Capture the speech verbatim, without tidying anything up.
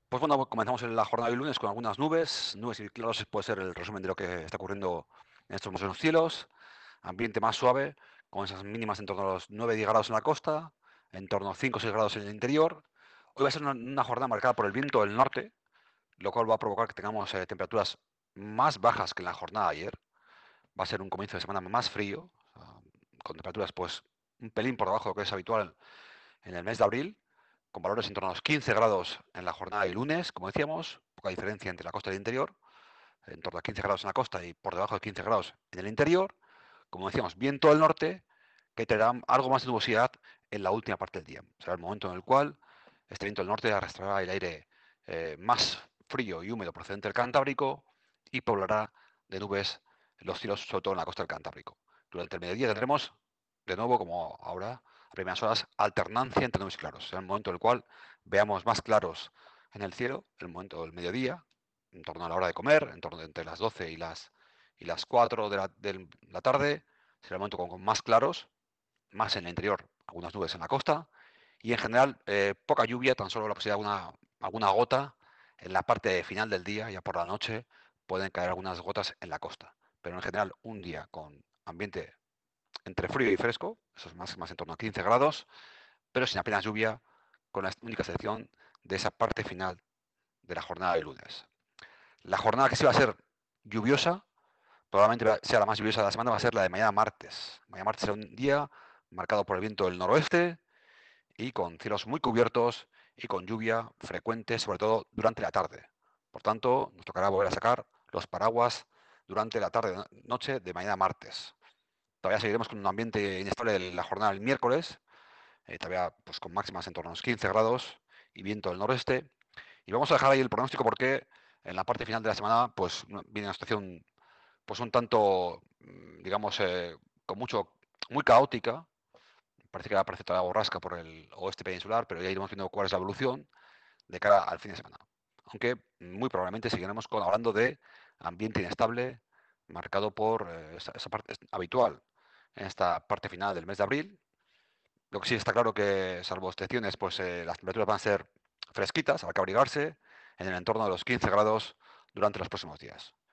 Pues bueno, comenzamos en la jornada de lunes con algunas nubes. Nubes y claros puede ser el resumen de lo que está ocurriendo en estos momentos en los cielos. Ambiente más suave, con esas mínimas en torno a los nueve diez grados en la costa, en torno a cinco o seis grados en el interior. Hoy va a ser una, una jornada marcada por el viento del norte, lo cual va a provocar que tengamos eh, temperaturas más bajas que en la jornada de ayer. Va a ser un comienzo de semana más frío, o sea, con temperaturas pues un pelín por debajo de lo que es habitual en el mes de abril, con valores en torno a los quince grados en la jornada de lunes, como decíamos, poca diferencia entre la costa y el interior, en torno a quince grados en la costa y por debajo de quince grados en el interior. Como decíamos, viento del norte, que tendrá algo más de nubosidad en la última parte del día. Será el momento en el cual este viento del norte arrastrará el aire eh, más frío y húmedo procedente del Cantábrico y poblará de nubes los cielos, sobre todo en la costa del Cantábrico. Durante el mediodía tendremos, de nuevo, como ahora, a primeras horas, alternancia entre nubes y claros. Será el momento en el cual veamos más claros en el cielo, el momento del mediodía, en torno a la hora de comer, en torno de entre las doce y las, y las cuatro de la, de la tarde, será el momento con, con, más claros, más en el interior, algunas nubes en la costa, y en general eh, poca lluvia, tan solo la posibilidad de alguna, alguna gota en la parte final del día, ya por la noche, pueden caer algunas gotas en la costa. Pero en general, un día con ambiente entre frío y fresco, eso es más, más en torno a quince grados, pero sin apenas lluvia, con la única excepción de esa parte final de la jornada de lunes. La jornada que sí va a ser lluviosa, probablemente sea la más lluviosa de la semana, va a ser la de mañana martes. Mañana martes será un día marcado por el viento del noroeste y con cielos muy cubiertos y con lluvia frecuente, sobre todo durante la tarde. Por tanto, nos tocará volver a sacar los paraguas durante la tarde-noche de mañana martes. Todavía seguiremos con un ambiente inestable en la jornada del miércoles, eh, todavía pues, con máximas en torno a los quince grados y viento del noroeste. Y vamos a dejar ahí el pronóstico porque en la parte final de la semana pues viene una situación pues un tanto, mm, digamos, eh, con mucho, muy caótica. Parece que va a aparecer toda la borrasca por el oeste peninsular, pero ya iremos viendo cuál es la evolución de cara al fin de semana. Aunque muy probablemente seguiremos con, hablando de ambiente inestable marcado por eh, esa, esa parte habitual en esta parte final del mes de abril. Lo que sí está claro que, salvo excepciones, pues eh, las temperaturas van a ser fresquitas, habrá que abrigarse en el entorno de los quince grados durante los próximos días.